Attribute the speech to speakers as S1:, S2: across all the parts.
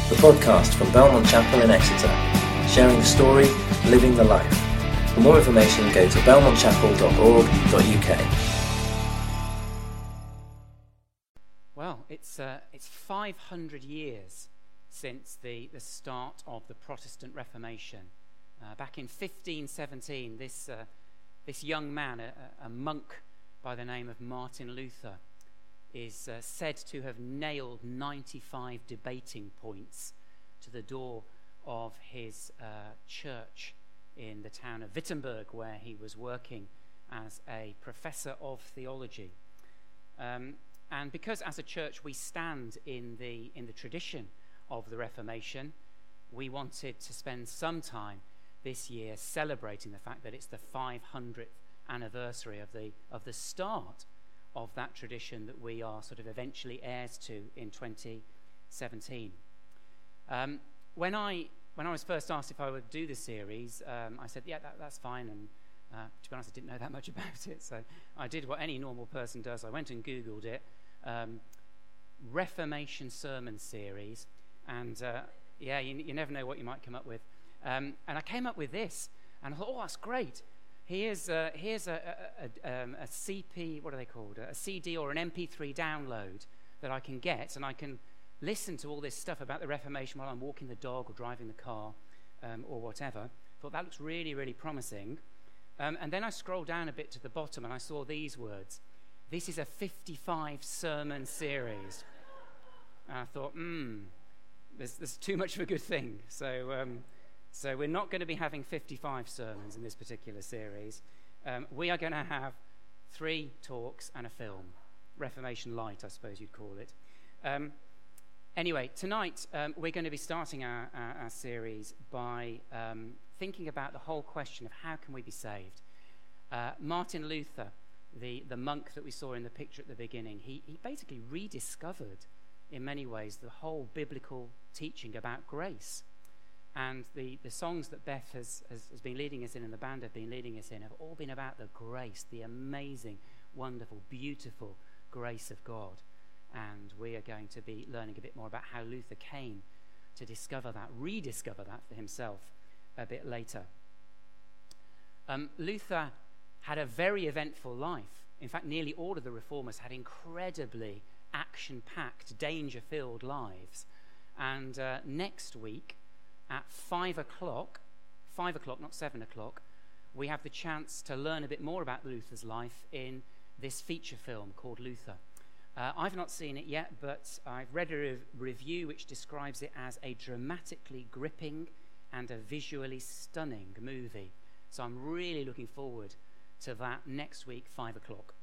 S1: the podcast from Belmont Chapel in Exeter, sharing the story, living the life. For more information, go to belmontchapel.org.uk.
S2: Well, it's 500 years since the start of the Protestant Reformation. Back in 1517, this young man, a monk by the name of Martin Luther, is said to have nailed 95 debating points to the door of his church in the town of Wittenberg, where he was working as a professor of theology. And because as a church we stand in the tradition of the Reformation, we wanted to spend some time this year celebrating the fact that it's the 500th anniversary of the start of that tradition that we are sort of eventually heirs to in 2017. When I was first asked if I would do the series, I said, yeah, that's fine. And to be honest, I didn't know that much about it. So I did what any normal person does. I went and Googled it. Reformation Sermon Series. And you never know what you might come up with. And I came up with this. And I thought, oh, that's great. Here's a CP, what are they called? A CD or an MP3 download that I can get, and I can listen to all this stuff about the Reformation while I'm walking the dog or driving the car or whatever. Thought that looks really, really promising. And then I scrolled down a bit to the bottom and I saw these words. This is a 55 sermon series. And I thought, there's too much of a good thing. So we're not going to be having 55 sermons in this particular series. We are going to have 3 talks and a film. Reformation Light, I suppose you'd call it. Anyway, tonight we're going to be starting our series by thinking about the whole question of how can we be saved. Martin Luther, the monk that we saw in the picture at the beginning, he basically rediscovered in many ways the whole biblical teaching about grace. And the songs that Beth has been leading us in and the band have been leading us in have all been about the grace, the amazing, wonderful, beautiful grace of God. And we are going to be learning a bit more about how Luther came to discover that, rediscover that for himself a bit later. Luther had a very eventful life. In fact, nearly all of the reformers had incredibly action-packed, danger-filled lives. And next week, at 5 o'clock, not 7 o'clock, we have the chance to learn a bit more about Luther's life in this feature film called Luther. I've not seen it yet, but I've read a review which describes it as a dramatically gripping and a visually stunning movie. So I'm really looking forward to that next week, 5 o'clock.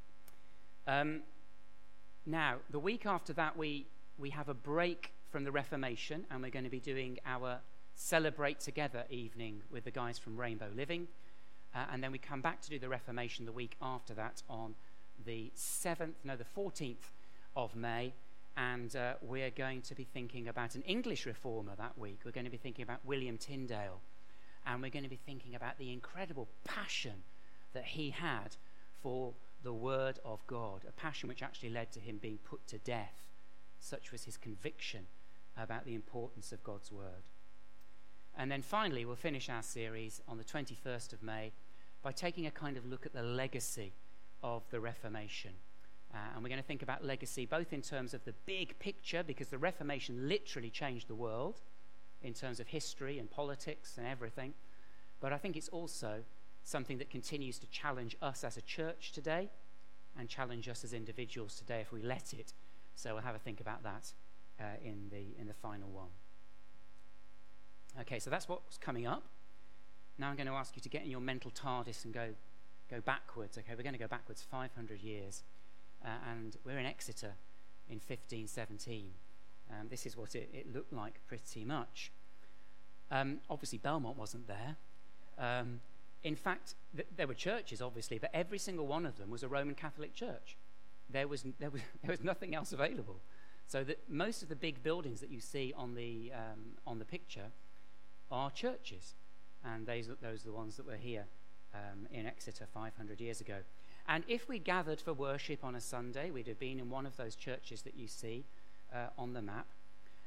S2: Now, the week after that, we have a break from the Reformation, and we're going to be doing our Celebrate Together evening with the guys from Rainbow Living, and then we come back to do the Reformation the week after that on the 14th of May, and we're going to be thinking about an English reformer that week. We're going to be thinking about William Tyndale, and we're going to be thinking about the incredible passion that he had for the Word of God, a passion which actually led to him being put to death. Such was his conviction about the importance of God's Word. And then finally, we'll finish our series on the 21st of May by taking a kind of look at the legacy of the Reformation. And we're going to think about legacy both in terms of the big picture, because the Reformation literally changed the world in terms of history and politics and everything. But I think it's also something that continues to challenge us as a church today and challenge us as individuals today if we let it. So we'll have a think about that in the final one. Okay, so that's what's coming up. Now I'm going to ask you to get in your mental TARDIS and go backwards. Okay, we're going to go backwards 500 years. And we're in Exeter in 1517. This is what it looked like pretty much. Obviously, Belmont wasn't there. In fact, there were churches, obviously, but every single one of them was a Roman Catholic church. There was nothing else available. So that most of the big buildings that you see on the picture are churches, and those are the ones that were here in Exeter 500 years ago. And if we gathered for worship on a Sunday, we'd have been in one of those churches that you see on the map.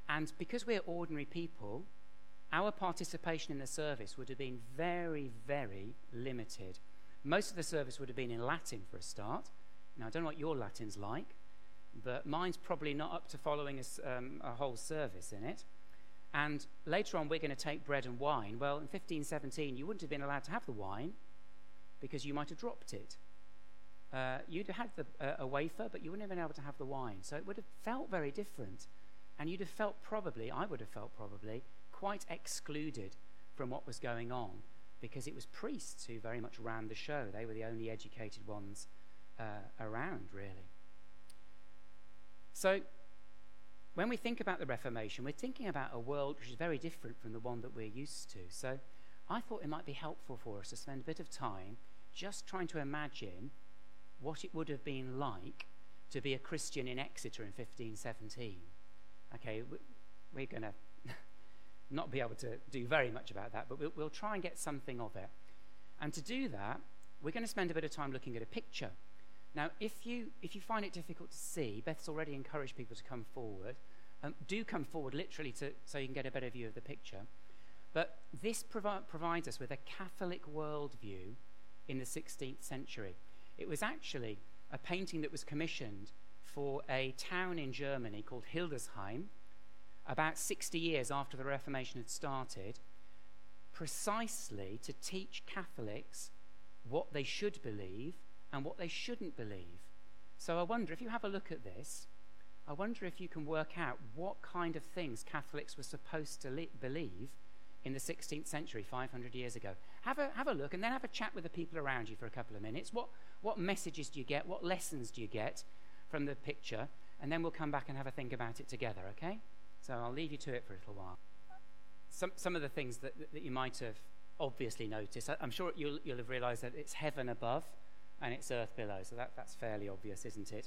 S2: And because we're ordinary people, our participation in the service would have been very, very limited. Most of the service would have been in Latin for a start. Now, I don't know what your Latin's like, but mine's probably not up to following a whole service in it. And later on, we're going to take bread and wine. Well, in 1517, you wouldn't have been allowed to have the wine because you might have dropped it. You'd have had a wafer, but you wouldn't have been able to have the wine. So it would have felt very different. And you'd have felt I would have felt probably, quite excluded from what was going on, because it was priests who very much ran the show. They were the only educated ones around, really. So when we think about the Reformation, we're thinking about a world which is very different from the one that we're used to. So I thought it might be helpful for us to spend a bit of time just trying to imagine what it would have been like to be a Christian in Exeter in 1517. Okay, we're going to not be able to do very much about that, but we'll try and get something of it. And to do that, we're going to spend a bit of time looking at a picture. Now, if you find it difficult to see, Beth's already encouraged people to come forward. Do come forward literally so you can get a better view of the picture. But this provides us with a Catholic worldview in the 16th century. It was actually a painting that was commissioned for a town in Germany called Hildesheim, about 60 years after the Reformation had started, precisely to teach Catholics what they should believe and what they shouldn't believe. So I wonder, if you have a look at this, I wonder if you can work out what kind of things Catholics were supposed to believe in the 16th century, 500 years ago. Have a look, and then have a chat with the people around you for a couple of minutes. What messages do you get? What lessons do you get from the picture? And then we'll come back and have a think about it together, okay? So I'll leave you to it for a little while. Some of the things that you might have obviously noticed, I'm sure you'll have realised that it's heaven above and it's earth below, so that's fairly obvious, isn't it?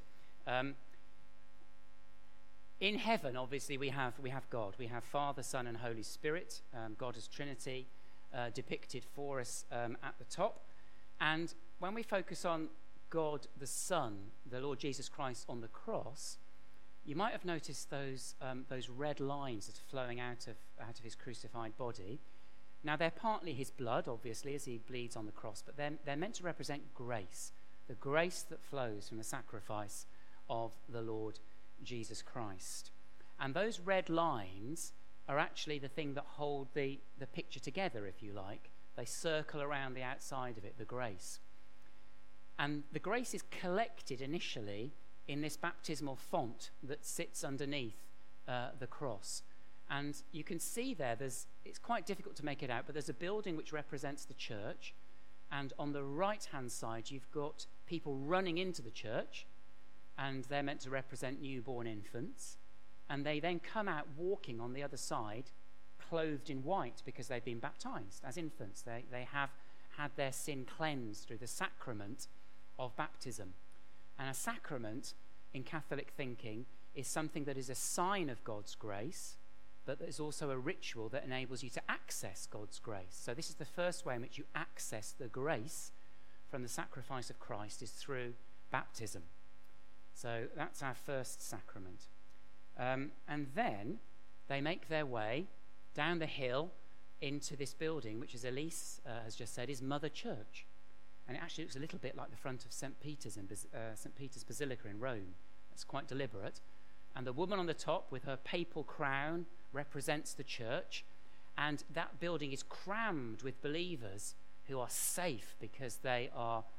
S2: In heaven, obviously, we have God. We have Father, Son, and Holy Spirit, God as Trinity, depicted for us at the top. And when we focus on God the Son, the Lord Jesus Christ on the cross, you might have noticed those red lines that are flowing out of his crucified body. Now, they're partly his blood, obviously, as he bleeds on the cross, but they're meant to represent grace, the grace that flows from the sacrifice of the Lord Jesus Christ. And those red lines are actually the thing that hold the picture together, if you like. They circle around the outside of it, the grace. And the grace is collected initially in this baptismal font that sits underneath the cross. And you can see it's quite difficult to make it out, but there's a building which represents the church, and on the right-hand side you've got people running into the church, and they're meant to represent newborn infants, and they then come out walking on the other side clothed in white because they've been baptized as infants. They have had their sin cleansed through the sacrament of baptism. And a sacrament in Catholic thinking is something that is a sign of God's grace, but there's also a ritual that enables you to access God's grace. So this is the first way in which you access the grace from the sacrifice of Christ, is through baptism. So that's our first sacrament. And then they make their way down the hill into this building, which, as Elise has just said, is Mother Church. And it actually looks a little bit like the front of St. Peter's Basilica in Rome. That's quite deliberate. And the woman on the top with her papal crown represents the church. And that building is crammed with believers who are safe because they're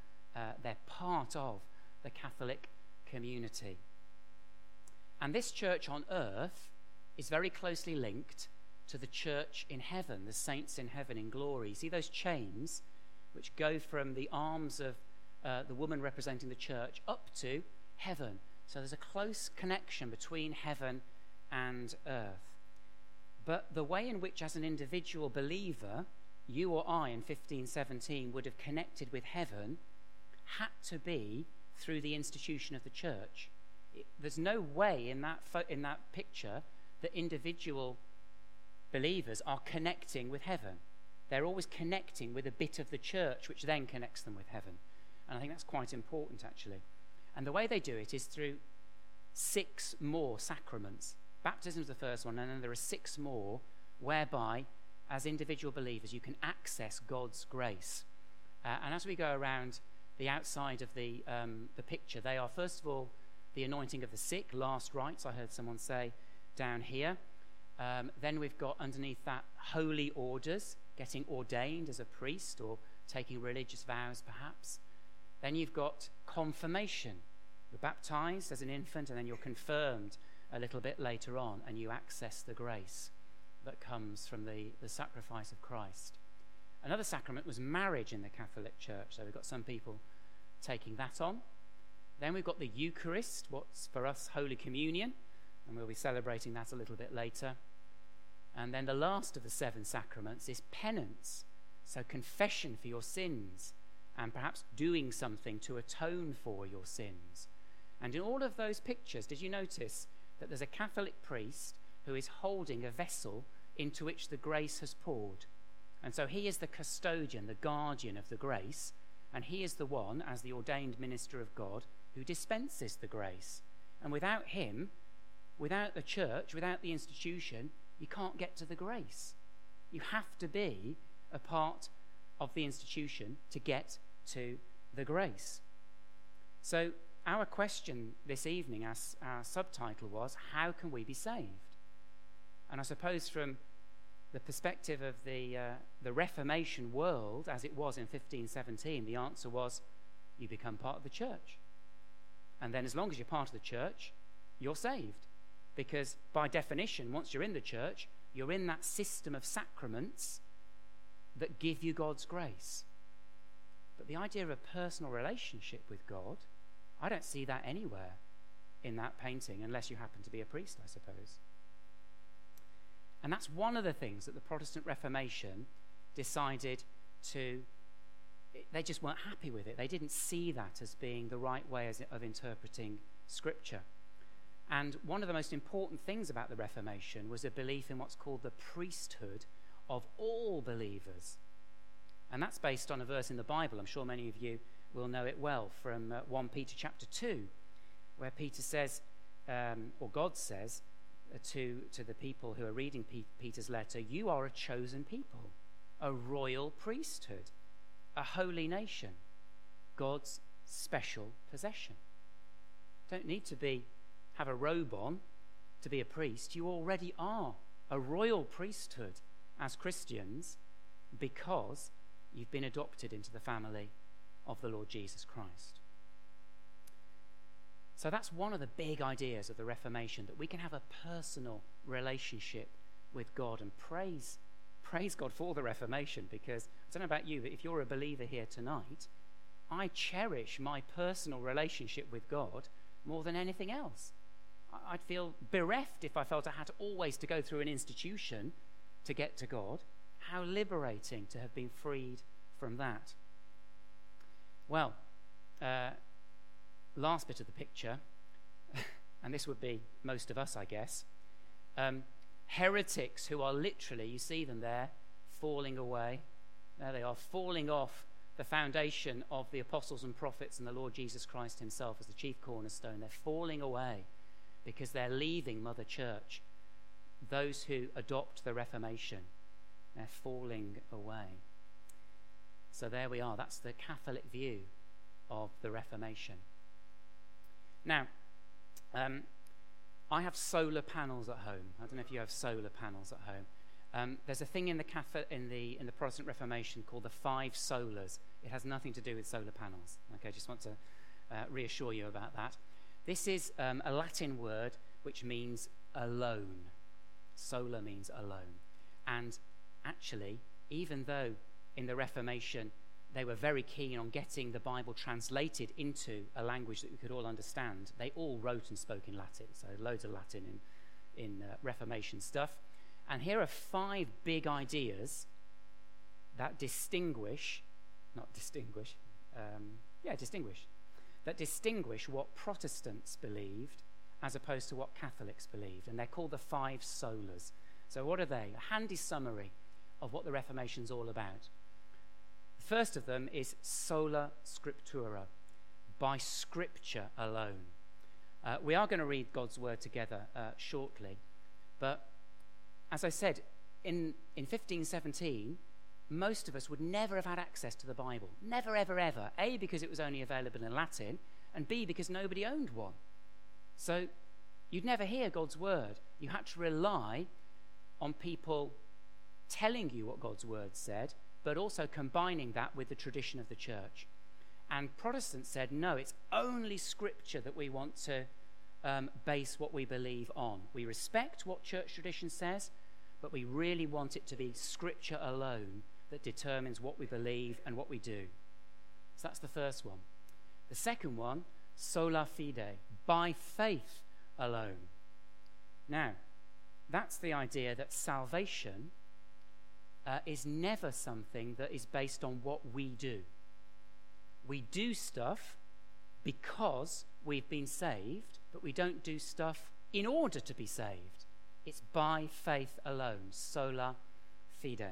S2: part of the Catholic community. And this church on earth is very closely linked to the church in heaven, the saints in heaven in glory. See those chains which go from the arms of the woman representing the church up to heaven. So there's a close connection between heaven and earth. But the way in which, as an individual believer, you or I in 1517 would have connected with heaven had to be through the institution of the church. There's no way in that picture that individual believers are connecting with heaven. They're always connecting with a bit of the church, which then connects them with heaven. And I think that's quite important, actually. And the way they do it is through 6 more sacraments. Baptism is the first one, and then there are 6 more whereby, as individual believers, you can access God's grace. And as we go around the outside of the picture, they are, first of all, the anointing of the sick, last rites, I heard someone say down here. Then we've got underneath that holy orders, getting ordained as a priest or taking religious vows perhaps. Then you've got confirmation. You're baptized as an infant and then you're confirmed a little bit later on, and you access the grace that comes from the sacrifice of Christ. Another sacrament was marriage in the Catholic Church, so we've got some people taking that on. Then we've got the Eucharist, what's for us Holy Communion, and we'll be celebrating that a little bit later. And then the last of the 7 sacraments is penance, so confession for your sins and perhaps doing something to atone for your sins. And in all of those pictures, did you notice that there's a Catholic priest who is holding a vessel into which the grace has poured? And so he is the custodian, the guardian of the grace, and he is the one, as the ordained minister of God, who dispenses the grace. And without him, without the church, without the institution, you can't get to the grace. You have to be a part of the institution to get to the grace. So our question this evening, as our subtitle was, how can we be saved? And I suppose from the perspective of the Reformation world, as it was in 1517, the answer was, you become part of the church. And then as long as you're part of the church, you're saved. Because by definition, once you're in the church, you're in that system of sacraments that give you God's grace. But the idea of a personal relationship with God, I don't see that anywhere in that painting, unless you happen to be a priest, I suppose. And that's one of the things that the Protestant Reformation decided to, they just weren't happy with it. They didn't see that as being the right way of interpreting Scripture. And one of the most important things about the Reformation was a belief in what's called the priesthood of all believers. And that's based on a verse in the Bible. I'm sure many of you will know it well, from 1 Peter chapter 2, where Peter says, or God says, to the people who are reading Peter's letter, you are a chosen people, a royal priesthood, a holy nation, God's special possession. Don't need to have a robe on to be a priest. You already are a royal priesthood as Christians because you've been adopted into the family of the Lord Jesus Christ. So that's one of the big ideas of the Reformation, that we can have a personal relationship with God, and praise God for the Reformation, because I don't know about you, but if you're a believer here tonight, I cherish my personal relationship with God more than anything else. I'd feel bereft if I felt I had always to go through an institution to get to God. How liberating to have been freed from that. Well, last bit of the picture, and this would be most of us, I guess, heretics who are literally, you see them there, falling away. There they are, falling off the foundation of the apostles and prophets and the Lord Jesus Christ himself as the chief cornerstone. They're falling away because they're leaving Mother Church. Those who adopt the Reformation, they're falling away. So there we are. That's the Catholic view of the Reformation. Now, I have solar panels at home. I don't know if you have solar panels at home. There's a thing in the Protestant Reformation called the 5 solas. It has nothing to do with solar panels. Okay, just want to reassure you about that. This is a Latin word which means alone. Sola means alone. And actually, even though in the Reformation they were very keen on getting the Bible translated into a language that we could all understand, they all wrote and spoke in Latin. So loads of Latin in Reformation stuff. And here are 5 big ideas that distinguish what Protestants believed as opposed to what Catholics believed. And they're called the 5 solas. So what are they? A handy summary of what the Reformation's all about. The first of them is sola scriptura, by Scripture alone. We are going to read God's word together shortly, But as I said, in 1517, most of us would never have had access to the Bible. Never, ever, ever. A, because it was only available in Latin, and B, because nobody owned one. So you'd never hear God's word. You had to rely on people telling you what God's word said, but also combining that with the tradition of the church. And Protestants said, no, it's only Scripture that we want to base what we believe on. We respect what church tradition says, but we really want it to be Scripture alone that determines what we believe and what we do. So that's the first one. The second one, sola fide, by faith alone. Now, that's the idea that salvation is never something that is based on what we do. We do stuff because we've been saved, but we don't do stuff in order to be saved. It's by faith alone, sola fide.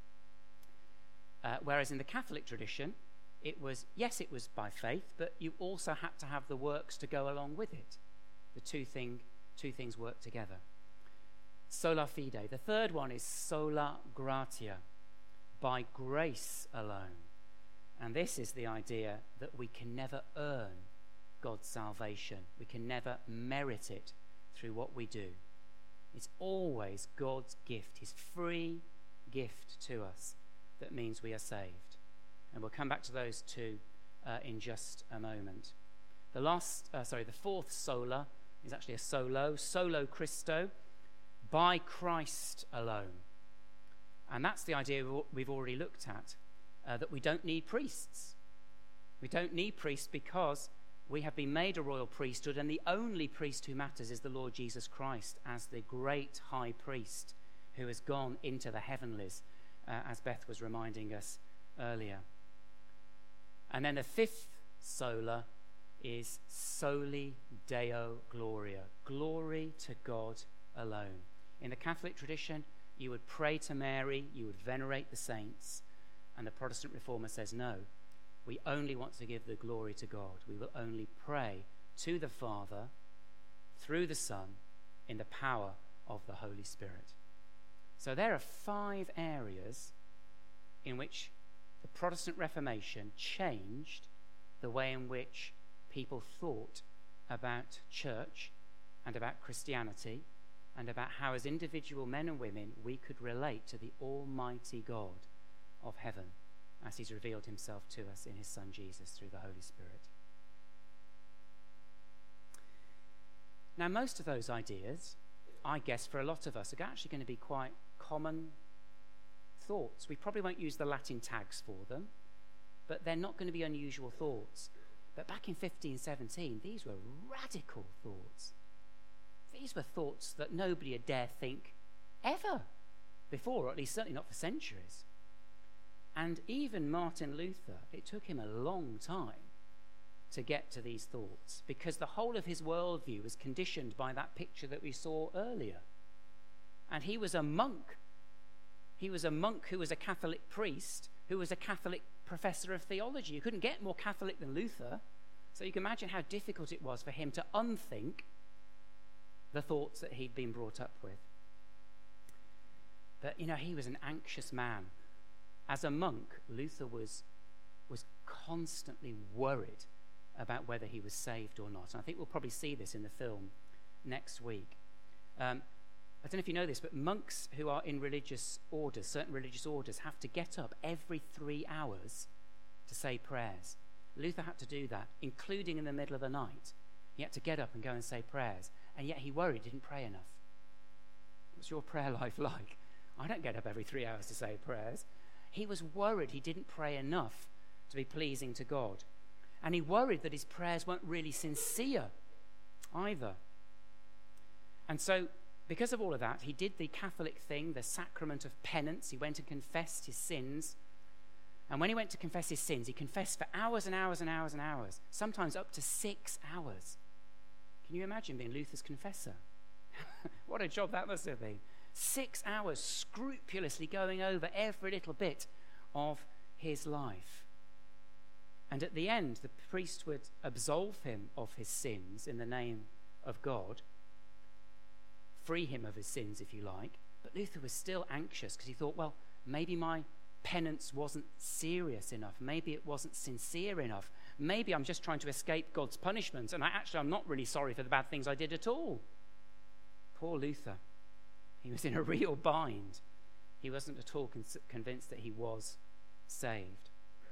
S2: Whereas in the Catholic tradition, it was by faith, but you also had to have the works to go along with it. The two things work together. Sola fide. The third one is sola gratia, by grace alone. And this is the idea that we can never earn God's salvation. We can never merit it through what we do. It's always God's gift, his free gift to us, that means we are saved. And we'll come back to those two in just a moment. The fourth sola is actually a solo Christo, by Christ alone. And that's the idea we've already looked at, that we don't need priests. We don't need priests because we have been made a royal priesthood, and the only priest who matters is the Lord Jesus Christ as the great high priest who has gone into the heavenlies, as Beth was reminding us earlier. And then the fifth sola is soli Deo Gloria, glory to God alone. In the Catholic tradition, you would pray to Mary, you would venerate the saints, and the Protestant reformer says, no, we only want to give the glory to God. We will only pray to the Father through the Son in the power of the Holy Spirit. So there are 5 areas in which the Protestant Reformation changed the way in which people thought about church and about Christianity and about how, as individual men and women, we could relate to the Almighty God of heaven as he's revealed himself to us in his Son Jesus through the Holy Spirit. Now, most of those ideas, I guess, for a lot of us, are actually going to be quite common thoughts. We probably won't use the Latin tags for them, but they're not going to be unusual thoughts. But back in 1517, these were radical thoughts. These were thoughts that nobody had dared think ever before, or at least certainly not for centuries. And even Martin Luther, it took him a long time to get to these thoughts, because the whole of his worldview was conditioned by that picture that we saw earlier. And he was a monk. He was a monk who was a Catholic priest, who was a Catholic professor of theology. You couldn't get more Catholic than Luther. So you can imagine how difficult it was for him to unthink the thoughts that he'd been brought up with. But, he was an anxious man. As a monk, Luther was constantly worried about whether he was saved or not. And I think we'll probably see this in the film next week. I don't know if you know this, but monks who are in religious orders, certain religious orders, have to get up every 3 hours to say prayers. Luther had to do that, including in the middle of the night. He had to get up and go and say prayers, and yet he worried he didn't pray enough. What's your prayer life like? I don't get up every 3 hours to say prayers. He was worried he didn't pray enough to be pleasing to God. And he worried that his prayers weren't really sincere either. And so, because of all of that, he did the Catholic thing, the sacrament of penance. He went and confessed his sins. And when he went to confess his sins, he confessed for hours and hours and hours and hours, sometimes up to 6 hours. Can you imagine being Luther's confessor? What a job that must have been. 6 hours scrupulously going over every little bit of his life. And at the end, the priest would absolve him of his sins in the name of God free him of his sins, if you like. But Luther was still anxious because he thought, well, maybe my penance wasn't serious enough. Maybe it wasn't sincere enough. Maybe I'm just trying to escape God's punishment, and I'm not really sorry for the bad things I did at all. Poor Luther. He was in a real bind. He wasn't at all convinced that he was saved.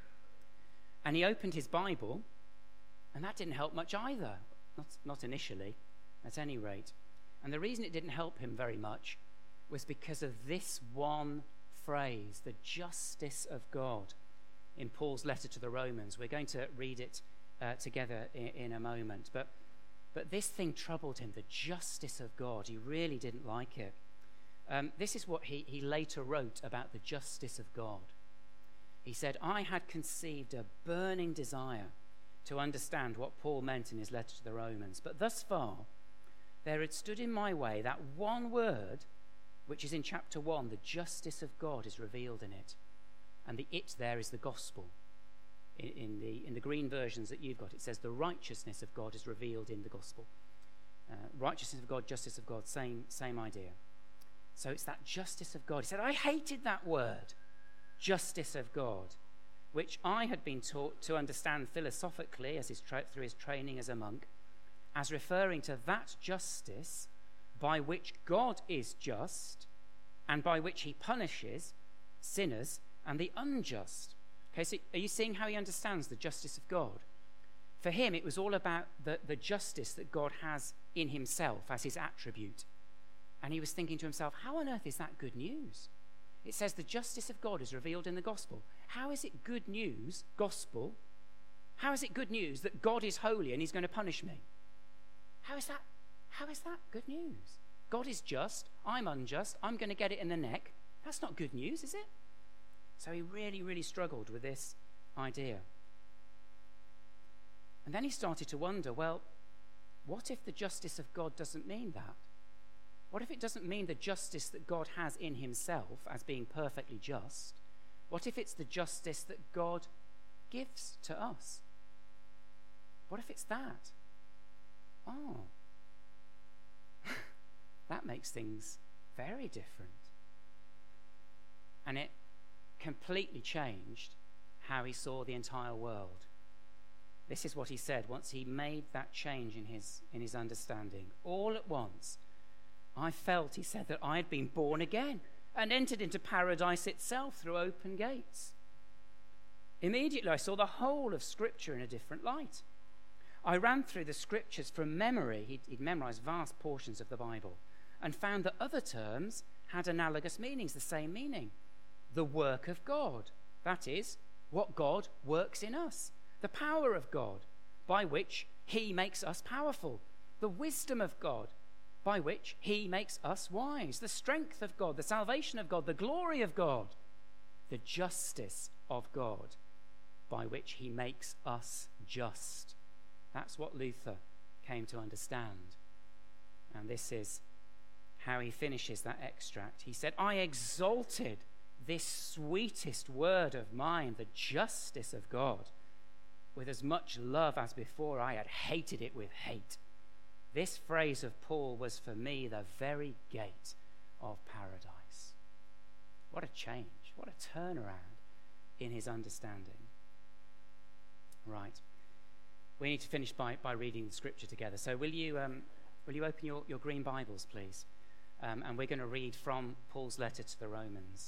S2: And he opened his Bible, and that didn't help much either. Not initially, at any rate. And the reason it didn't help him very much was because of this one phrase, the justice of God, in Paul's letter to the Romans. We're going to read it together in a moment. But this thing troubled him, the justice of God. He really didn't like it. This is what he later wrote about the justice of God. He said, I had conceived a burning desire to understand what Paul meant in his letter to the Romans, but thus far there had stood in my way that one word, which is in chapter 1, the justice of God is revealed in it. And the it there is the gospel. In the green versions that you've got, it says the righteousness of God is revealed in the gospel. Righteousness of God, justice of God, same idea. So it's that justice of God. He said, I hated that word, justice of God, which I had been taught to understand philosophically through his training as a monk, as referring to that justice by which God is just and by which he punishes sinners and the unjust. Okay, so are you seeing how he understands the justice of God? For him, it was all about the justice that God has in himself as his attribute. And he was thinking to himself, how on earth is that good news? It says the justice of God is revealed in the gospel. How is it good news, gospel? How is it good news that God is holy and he's going to punish me? How is that good news? God is just, I'm unjust, I'm going to get it in the neck. That's not good news, is it? So he really, really struggled with this idea. And then he started to wonder, well, what if the justice of God doesn't mean that? What if it doesn't mean the justice that God has in himself as being perfectly just? What if it's the justice that God gives to us? What if it's that? Oh, that makes things very different. And it completely changed how he saw the entire world. This is what he said once he made that change in his understanding. All at once, I felt, he said, that I had been born again and entered into paradise itself through open gates. Immediately I saw the whole of Scripture in a different light. I ran through the Scriptures from memory. He'd memorized vast portions of the Bible and found that other terms had analogous meanings, the same meaning. The work of God, that is, what God works in us. The power of God, by which he makes us powerful. The wisdom of God, by which he makes us wise. The strength of God, the salvation of God, the glory of God. The justice of God, by which he makes us just. That's what Luther came to understand. And this is how he finishes that extract. He said, I exalted this sweetest word of mine, the justice of God, with as much love as before I had hated it with hate. This phrase of Paul was for me the very gate of paradise. What a change, what a turnaround in his understanding. Right. We need to finish by reading the scripture together. So will you open your green Bibles, please? And we're going to read from Paul's letter to the Romans.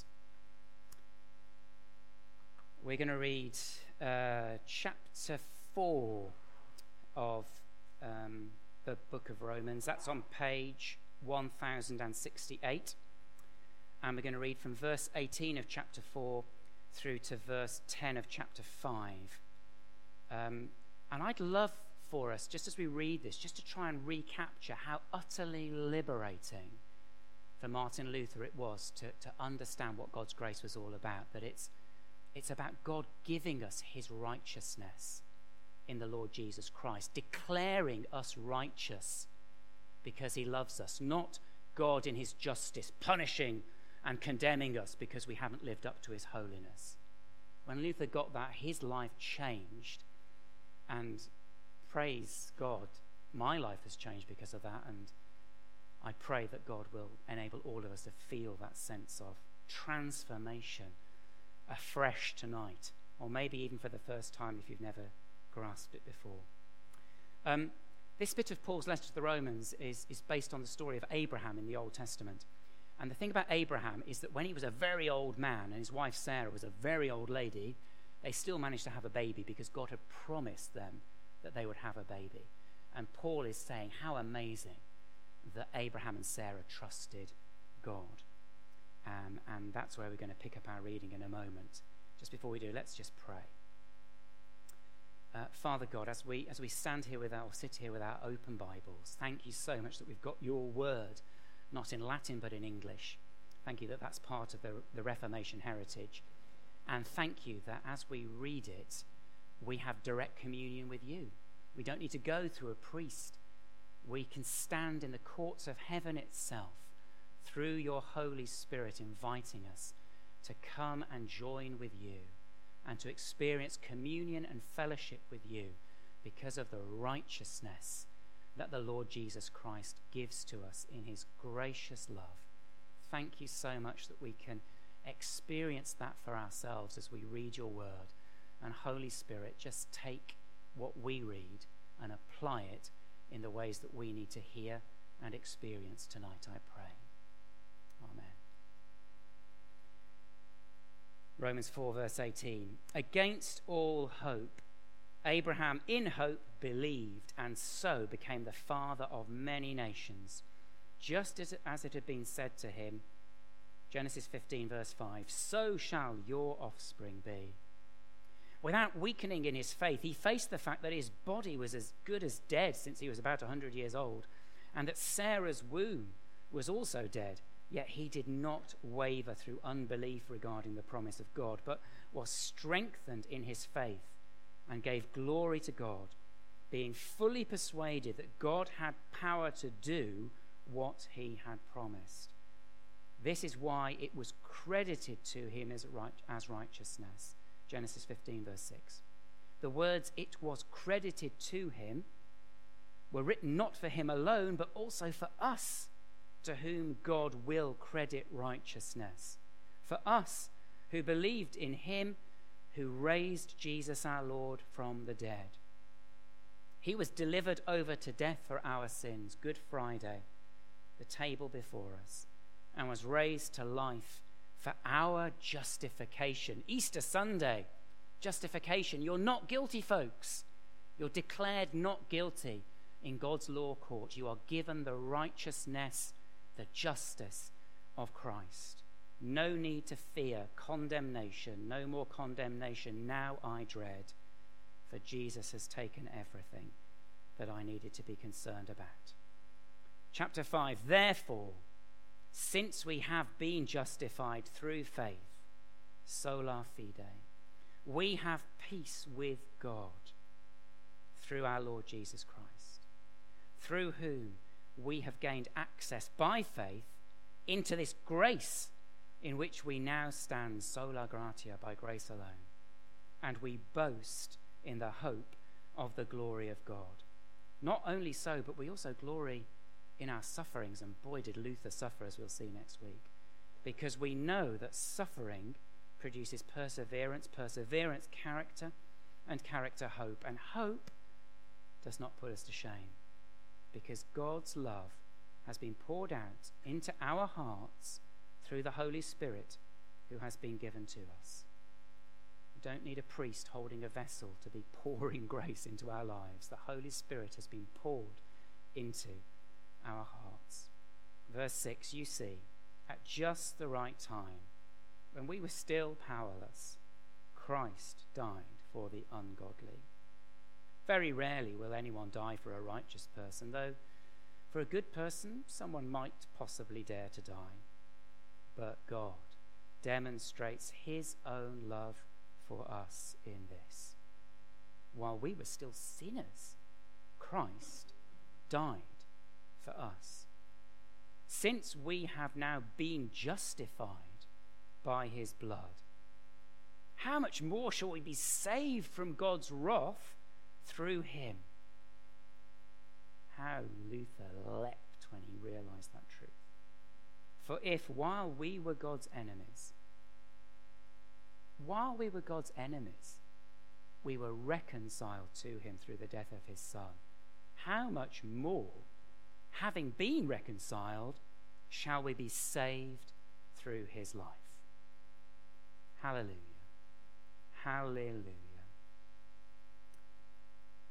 S2: We're going to read chapter 4 of the book of Romans. That's on page 1068. And we're going to read from verse 18 of chapter 4 through to verse 10 of chapter 5. And I'd love for us, just as we read this, just to try and recapture how utterly liberating for Martin Luther it was to understand what God's grace was all about, that it's about God giving us his righteousness in the Lord Jesus Christ, declaring us righteous because he loves us, not God in his justice punishing and condemning us because we haven't lived up to his holiness. When Luther got that, his life changed, and praise God, my life has changed because of that, and I pray that God will enable all of us to feel that sense of transformation afresh tonight, or maybe even for the first time if you've never grasped it before. This bit of Paul's letter to the Romans is based on the story of Abraham in the Old Testament. And the thing about Abraham is that when he was a very old man and his wife Sarah was a very old lady, they still managed to have a baby because God had promised them that they would have a baby. And Paul is saying how amazing that Abraham and Sarah trusted God. And that's where we're going to pick up our reading in a moment. Just before we do, let's just pray. Father God, as we stand here sit here with our open Bibles, thank you so much that we've got your word, not in Latin but in English. Thank you that that's part of the Reformation heritage. And thank you that as we read it, we have direct communion with you. We don't need to go through a priest. We can stand in the courts of heaven itself through your Holy Spirit inviting us to come and join with you and to experience communion and fellowship with you because of the righteousness that the Lord Jesus Christ gives to us in his gracious love. Thank you so much that we can experience that for ourselves as we read your word. And Holy Spirit, just take what we read and apply it in the ways that we need to hear and experience tonight, I pray. Amen. Romans 4 verse 18. Against all hope, Abraham in hope believed, and so became the father of many nations, just as it had been said to him, Genesis 15 verse 5, so shall your offspring be. Without weakening in his faith, he faced the fact that his body was as good as dead since he was about 100 years old, and that Sarah's womb was also dead. Yet he did not waver through unbelief regarding the promise of God, but was strengthened in his faith and gave glory to God, being fully persuaded that God had power to do what he had promised. This is why it was credited to him as righteousness. Genesis 15 verse 6. The words "it was credited to him" were written not for him alone, but also for us, to whom God will credit righteousness. For us who believed in him who raised Jesus our Lord from the dead. He was delivered over to death for our sins, Good Friday, the table before us, and was raised to life for our justification. Easter Sunday, justification. You're not guilty, folks. You're declared not guilty in God's law court. You are given the righteousness, the justice of Christ. No need to fear condemnation. No more condemnation now I dread, for Jesus has taken everything that I needed to be concerned about. Chapter 5, therefore, since we have been justified through faith, sola fide, we have peace with God through our Lord Jesus Christ, through whom we have gained access by faith into this grace in which we now stand, sola gratia, by grace alone. And we boast in the hope of the glory of God. Not only so, but we also glory in our sufferings, and boy did Luther suffer, as we'll see next week, because we know that suffering produces perseverance, perseverance character, and character hope, and hope does not put us to shame, because God's love has been poured out into our hearts through the Holy Spirit who has been given to us. We don't need a priest holding a vessel to be pouring grace into our lives. The Holy Spirit has been poured into our hearts. Verse 6, you see, at just the right time, when we were still powerless, Christ died for the ungodly. Very rarely will anyone die for a righteous person, though for a good person, someone might possibly dare to die. But God demonstrates his own love for us in this. While we were still sinners, Christ died for us. Since we have now been justified by his blood, how much more shall we be saved from God's wrath through him? How Luther leapt when he realized that truth. For if while we were God's enemies, we were reconciled to him through the death of his Son, how much more, having been reconciled, shall we be saved through his life? Hallelujah. Hallelujah.